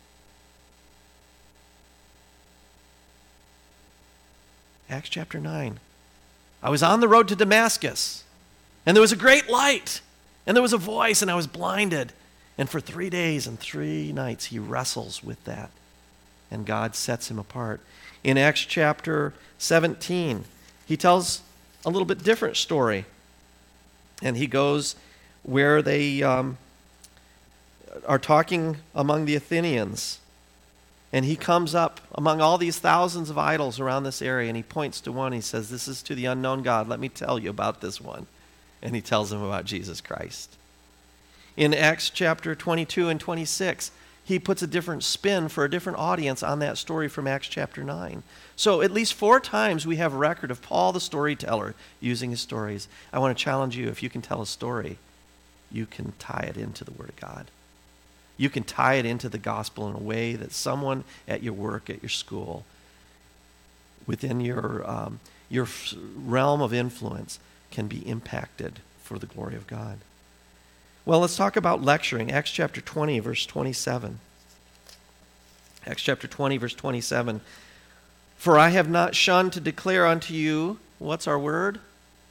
Acts chapter nine. I was on the road to Damascus, and there was a great light, and there was a voice, and I was blinded. And for three days and three nights, he wrestles with that, and God sets him apart. In Acts chapter seventeen, he tells a little bit different story. And he goes where they um, are talking among the Athenians. And he comes up among all these thousands of idols around this area, and he points to one. He says, "This is to the unknown God. Let me tell you about this one." And he tells them about Jesus Christ. In Acts chapter twenty-two and twenty-six, he puts a different spin for a different audience on that story from Acts chapter nine. So at least four times we have a record of Paul the storyteller using his stories. I want to challenge you, if you can tell a story, you can tie it into the Word of God. You can tie it into the gospel in a way that someone at your work, at your school, within your, um, your realm of influence can be impacted for the glory of God. Well, let's talk about lecturing. Acts chapter twenty, verse twenty-seven. Acts chapter twenty, verse twenty-seven. For I have not shunned to declare unto you, what's our word?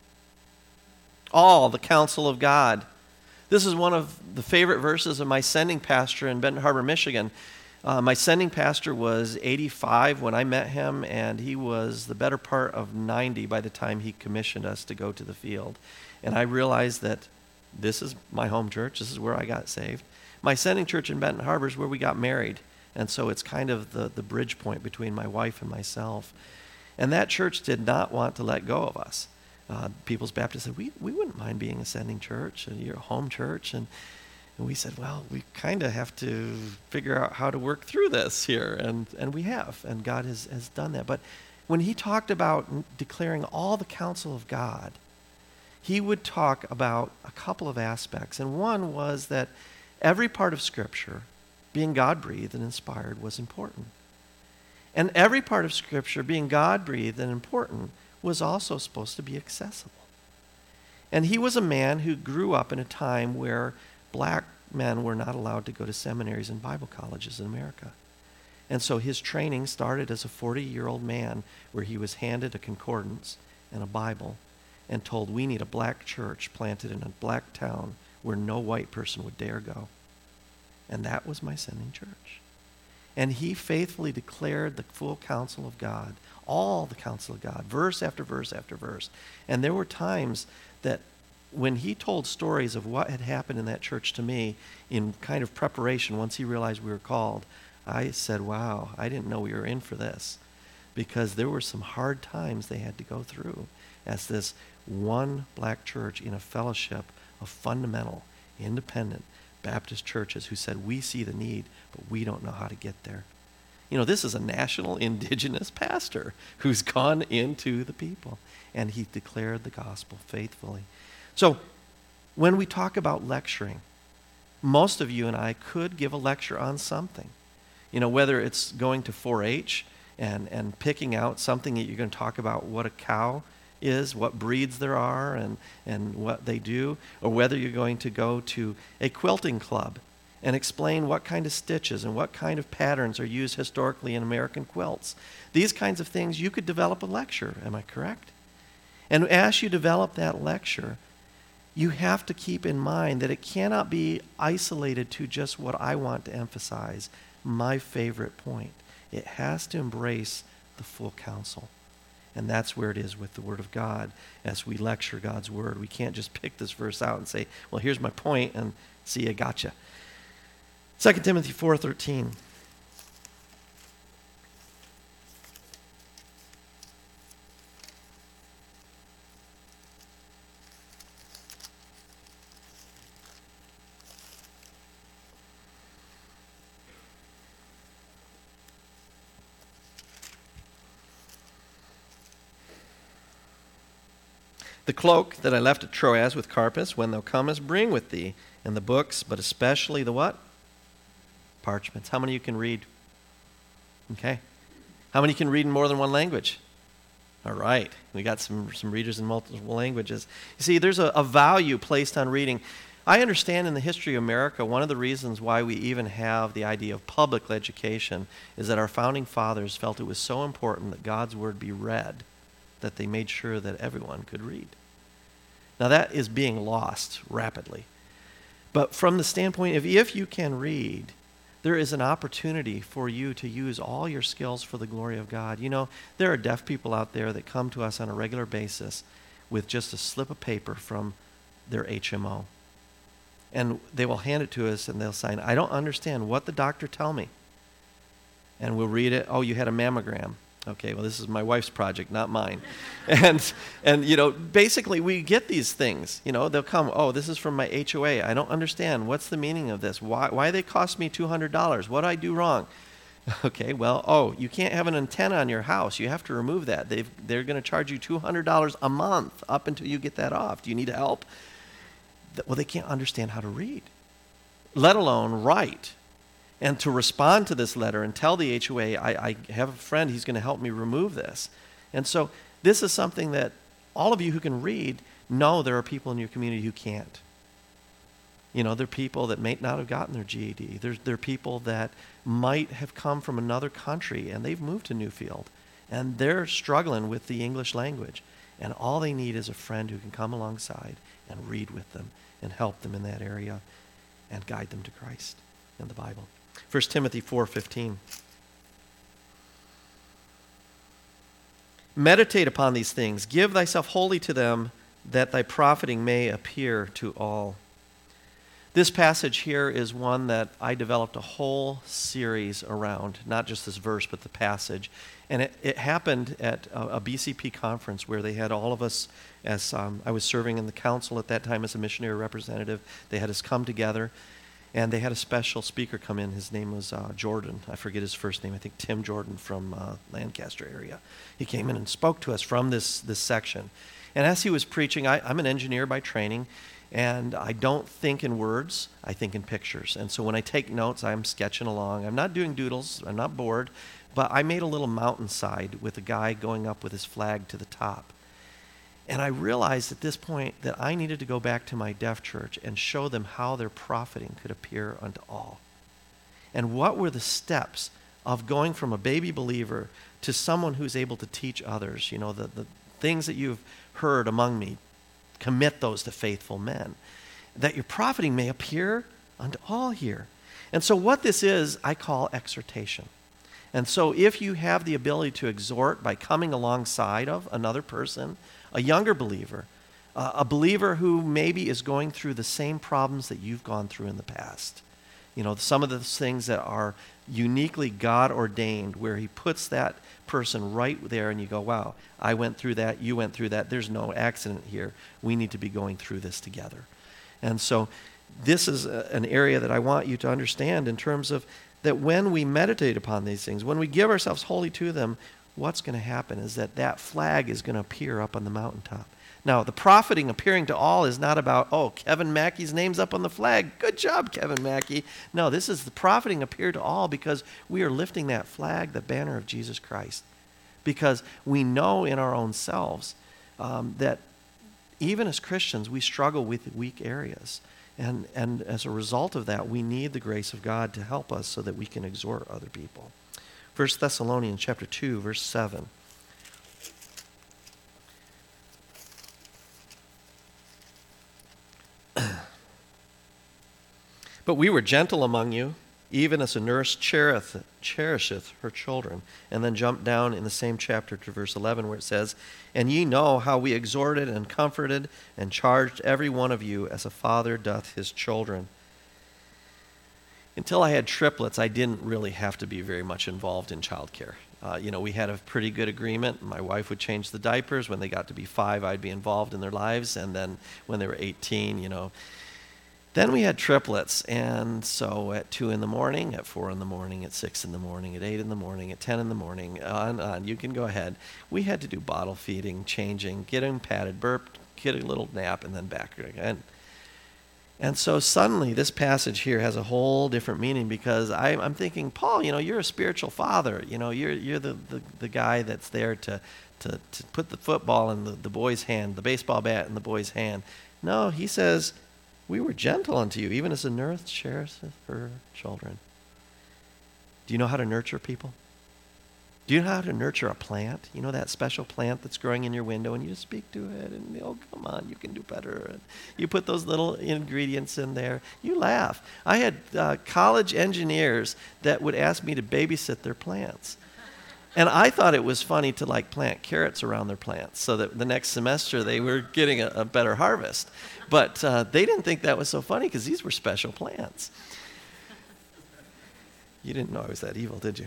All the counsel of God. This is one of the favorite verses of my sending pastor in Benton Harbor, Michigan. Uh, my sending pastor was eighty-five when I met him, and he was the better part of ninety by the time he commissioned us to go to the field. And I realized that this is my home church. This is where I got saved. My sending church in Benton Harbor is where we got married. And so it's kind of the, the bridge point between my wife and myself. And that church did not want to let go of us. Uh, People's Baptist said, we, we wouldn't mind being a sending church, and you're a home church. And, and we said, well, we kind of have to figure out how to work through this here. And, and we have, and God has, has done that. But when he talked about declaring all the counsel of God, he would talk about a couple of aspects. And one was that every part of Scripture, being God-breathed and inspired, was important. And every part of Scripture, being God-breathed and important, was also supposed to be accessible. And he was a man who grew up in a time where black men were not allowed to go to seminaries and Bible colleges in America. And so his training started as a forty-year-old man where he was handed a concordance and a Bible and told, we need a black church planted in a black town where no white person would dare go. And that was my sending church. And he faithfully declared the full counsel of God, all the counsel of God, verse after verse after verse. And there were times that when he told stories of what had happened in that church to me in kind of preparation once he realized we were called, I said, wow, I didn't know we were in for this, because there were some hard times they had to go through as this one black church in a fellowship of fundamental, independent Baptist churches who said, we see the need, but we don't know how to get there. You know, this is a national indigenous pastor who's gone into the people, and he declared the gospel faithfully. So when we talk about lecturing, most of you and I could give a lecture on something. You know, whether it's going to four H and, and picking out something that you're going to talk about what a cow is, what breeds there are, and, and what they do, or whether you're going to go to a quilting club and explain what kind of stitches and what kind of patterns are used historically in American quilts. These kinds of things, you could develop a lecture, am I correct? And as you develop that lecture, you have to keep in mind that it cannot be isolated to just what I want to emphasize, my favorite point. It has to embrace the full counsel. And that's where it is with the Word of God. As we lecture God's Word, we can't just pick this verse out and say, well, here's my point, and see, I gotcha. Second Timothy four thirteen. The cloak that I left at Troas with Carpus, when thou comest, bring with thee, and the books, but especially the what? Parchments. How many of you can read? Okay. How many can read in more than one language? All right. We got some, some readers in multiple languages. You see, there's a, a value placed on reading. I understand in the history of America, one of the reasons why we even have the idea of public education is that our founding fathers felt it was so important that God's Word be read that they made sure that everyone could read. Now that is being lost rapidly. But from the standpoint of if you can read, there is an opportunity for you to use all your skills for the glory of God. You know, there are deaf people out there that come to us on a regular basis with just a slip of paper from their H M O. And they will hand it to us and they'll sign, I don't understand what the doctor tell me. And we'll read it, oh, you had a mammogram. Okay, well, this is my wife's project, not mine. and, and you know, basically we get these things. You know, they'll come, oh, this is from my H O A. I don't understand. What's the meaning of this? Why, why they cost me two hundred dollars? What did I do wrong? Okay, well, oh, you can't have an antenna on your house. You have to remove that. They've, they're going to charge you two hundred dollars a month up until you get that off. Do you need help? Well, they can't understand how to read, let alone write. And to respond to this letter and tell the H O A, I, I have a friend, he's going to help me remove this. And so this is something that all of you who can read know there are people in your community who can't. You know, there are people that may not have gotten their G E D. There's, there are people that might have come from another country and they've moved to Newfield. And they're struggling with the English language. And all they need is a friend who can come alongside and read with them and help them in that area and guide them to Christ and the Bible. First Timothy four fifteen. Meditate upon these things. Give thyself wholly to them, that thy profiting may appear to all. This passage here is one that I developed a whole series around, not just this verse, but the passage. And it, it happened at a, a B C P conference where they had all of us, as um, I was serving in the council at that time as a missionary representative, they had us come together. And they had a special speaker come in. His name was uh, Jordan. I forget his first name. I think Tim Jordan from uh, Lancaster area. He came in and spoke to us from this, this section. And as he was preaching, I, I'm an engineer by training, and I don't think in words. I think in pictures. And so when I take notes, I'm sketching along. I'm not doing doodles. I'm not bored. But I made a little mountainside with a guy going up with his flag to the top. And I realized at this point that I needed to go back to my deaf church and show them how their profiting could appear unto all. And what were the steps of going from a baby believer to someone who's able to teach others? You know, the, the things that you've heard among me, commit those to faithful men, that your profiting may appear unto all here. And so what this is, I call exhortation. And so if you have the ability to exhort by coming alongside of another person, a younger believer, Uh, a believer who maybe is going through the same problems that you've gone through in the past. You know, some of the things that are uniquely God ordained, where he puts that person right there and you go, wow, I went through that, you went through that, there's no accident here. We need to be going through this together. And so this is a, an area that I want you to understand in terms of that when we meditate upon these things, when we give ourselves wholly to them, what's going to happen is that that flag is going to appear up on the mountaintop. Now, the profiting appearing to all is not about, oh, Kevin Mackey's name's up on the flag. Good job, Kevin Mackey. No, this is the profiting appear to all because we are lifting that flag, the banner of Jesus Christ. Because we know in our own selves um, that even as Christians, we struggle with weak areas. And, and as a result of that, we need the grace of God to help us so that we can exhort other people. First Thessalonians chapter two, verse seven. But we were gentle among you, even as a nurse cherisheth, cherisheth her children. And then jump down in the same chapter to verse eleven where it says, And ye know how we exhorted and comforted and charged every one of you as a father doth his children. Until I had triplets, I didn't really have to be very much involved in childcare. Uh, you know, we had a pretty good agreement. My wife would change the diapers. When they got to be five, I'd be involved in their lives. And then when they were eighteen, you know, then we had triplets, and so at two in the morning, at four in the morning, at six in the morning, at eight in the morning, at ten in the morning, on, on, you can go ahead. We had to do bottle feeding, changing, get them patted, burped, get a little nap, and then back again. And so suddenly this passage here has a whole different meaning because I, I'm thinking, Paul, you know, you're a spiritual father. You know, you're you're the, the, the guy that's there to, to, to put the football in the, the boy's hand, the baseball bat in the boy's hand. No, he says, we were gentle unto you, even as a nurse cherisheth her children. Do you know how to nurture people? Do you know how to nurture a plant? You know that special plant that's growing in your window, and you just speak to it, and, oh, come on, you can do better. And you put those little ingredients in there. You laugh. I had uh, college engineers that would ask me to babysit their plants. And I thought it was funny to like plant carrots around their plants so that the next semester they were getting a, a better harvest. But uh, they didn't think that was so funny because these were special plants. You didn't know I was that evil, did you?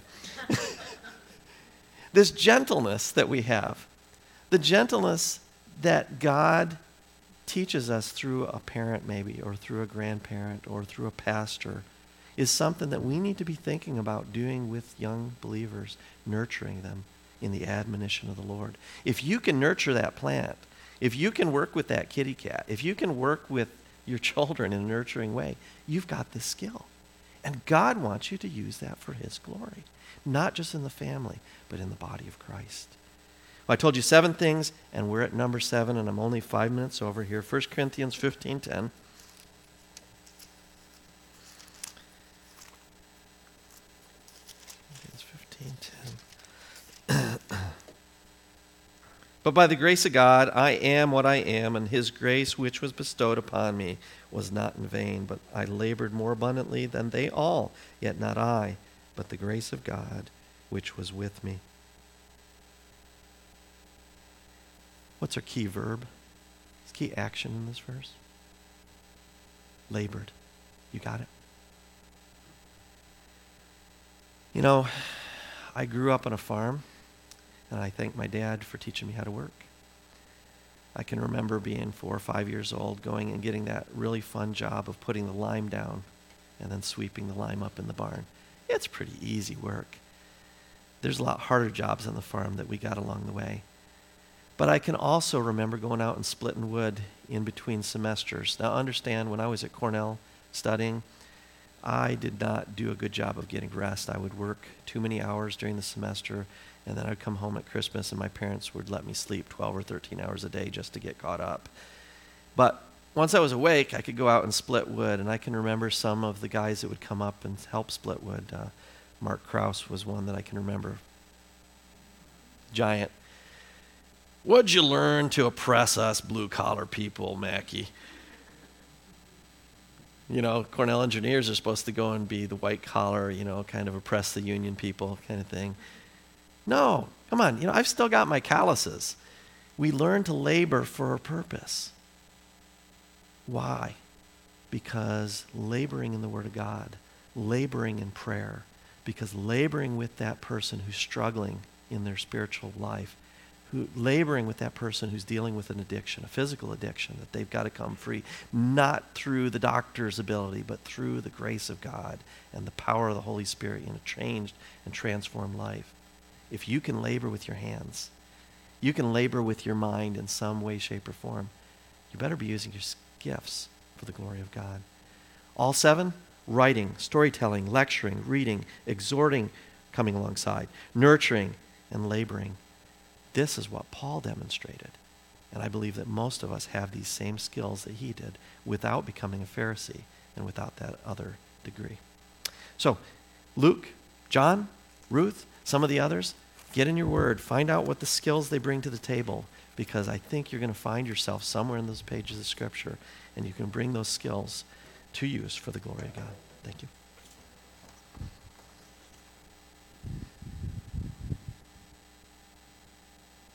This gentleness that we have, the gentleness that God teaches us through a parent maybe, or through a grandparent, or through a pastor, is something that we need to be thinking about doing with young believers, nurturing them in the admonition of the Lord. If you can nurture that plant, if you can work with that kitty cat, if you can work with your children in a nurturing way, you've got this skill. And God wants you to use that for his glory, not just in the family, but in the body of Christ. Well, I told you seven things, and we're at number seven, and I'm only five minutes over here. First Corinthians fifteen ten. fifteen ten. But by the grace of God, I am what I am, and his grace which was bestowed upon me was not in vain, but I labored more abundantly than they all, yet not I, but the grace of God which was with me. What's our key verb? What's key action in this verse? Labored. You got it? You know, I grew up on a farm, and I thank my dad for teaching me how to work. I can remember being four or five years old, going and getting that really fun job of putting the lime down and then sweeping the lime up in the barn. It's pretty easy work. There's a lot harder jobs on the farm that we got along the way. But I can also remember going out and splitting wood in between semesters. Now understand, when I was at Cornell studying, I did not do a good job of getting rest. I would work too many hours during the semester, and then I'd come home at Christmas and my parents would let me sleep twelve or thirteen hours a day just to get caught up. But once I was awake, I could go out and split wood, and I can remember some of the guys that would come up and help split wood. Uh, Mark Krause was one that I can remember. Giant. What'd you learn to oppress us blue-collar people, Mackey? You know, Cornell engineers are supposed to go and be the white-collar, you know, kind of oppress the union people kind of thing. No, come on, you know, I've still got my calluses. We learn to labor for a purpose. Why? Because laboring in the Word of God, laboring in prayer, because laboring with that person who's struggling in their spiritual life, who laboring with that person who's dealing with an addiction, a physical addiction, that they've got to come free, not through the doctor's ability, but through the grace of God and the power of the Holy Spirit in a changed and transformed life. If you can labor with your hands, you can labor with your mind in some way, shape, or form, you better be using your gifts for the glory of God. All seven: writing, storytelling, lecturing, reading, exhorting, coming alongside, nurturing, and laboring. This is what Paul demonstrated. And I believe that most of us have these same skills that he did without becoming a Pharisee and without that other degree. So, Luke, John, Ruth, some of the others, get in your word. Find out what the skills they bring to the table, because I think you're going to find yourself somewhere in those pages of Scripture, and you can bring those skills to use for the glory of God. Thank you.